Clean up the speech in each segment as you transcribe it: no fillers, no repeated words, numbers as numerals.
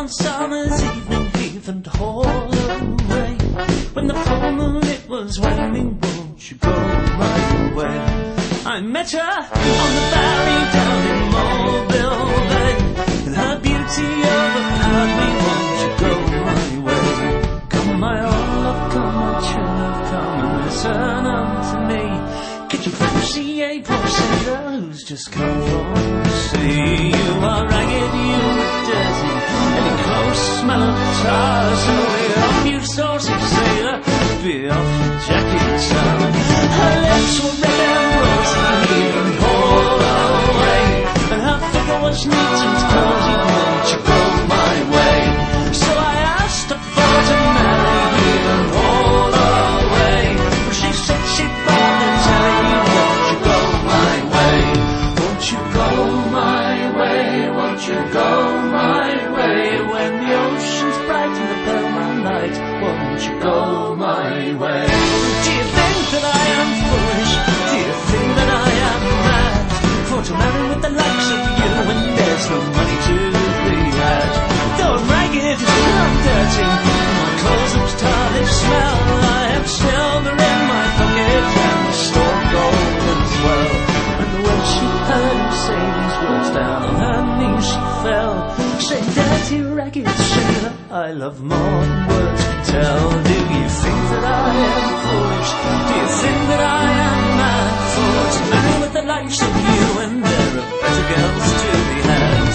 one summer's evening, even all away. When the full moon it was waning, won't you go my way? I met her on the valley down in Mobile Bay, and her beauty overpowered me. Won't you go my way? Come my old love, come my true love, come and listen unto me. Could you fancy a poor sailor who's just come from the sea? You are ragged, you are dirty, and your clothes smell of tar. So be off, you saucy sailor, be off your jacket, son. Her lips were red and rosy, even all away, and her figure was neat and cozy. Won't you go my way? So I asked her for to marry, even all away, but she said she'd rather tell you. Won't you go my way? Won't you go my way? Won't you go my way? When the ocean's bright and the pale moonlight, won't you go my way? Do you think that I am foolish? Do you think that I am mad? For to marry with the likes of you when there's no money to be had. Though I'm ragged, I'm dirty, my clothes look tar, they smell. I have silver in my pocket and stored gold as well. And when she heard him say these words, down on her knees she fell, saying, dirty, ragged sailor, I love more than words can tell. Do you think that I am foolish? Do you think that I am mad? For to marry with the likes of you when there are better girls to be had.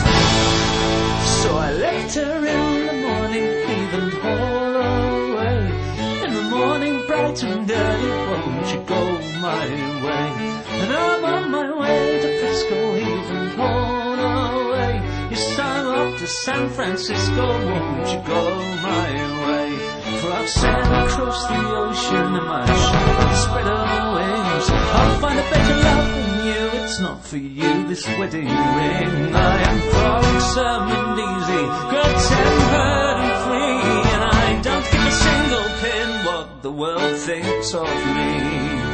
So I left her in the morning, even all away. In the morning, bright and dirty, won't you go my way? And I'm on my way to Frisco, even all away. Yes, I'm off to San Francisco, won't you go my way? For I've sailed across the ocean and my ship spread her wings. I'll find a better love than you, it's not for you this wedding ring. I am frolicsome and easy, good-tempered and free, and I don't give a single pin what the world thinks of me.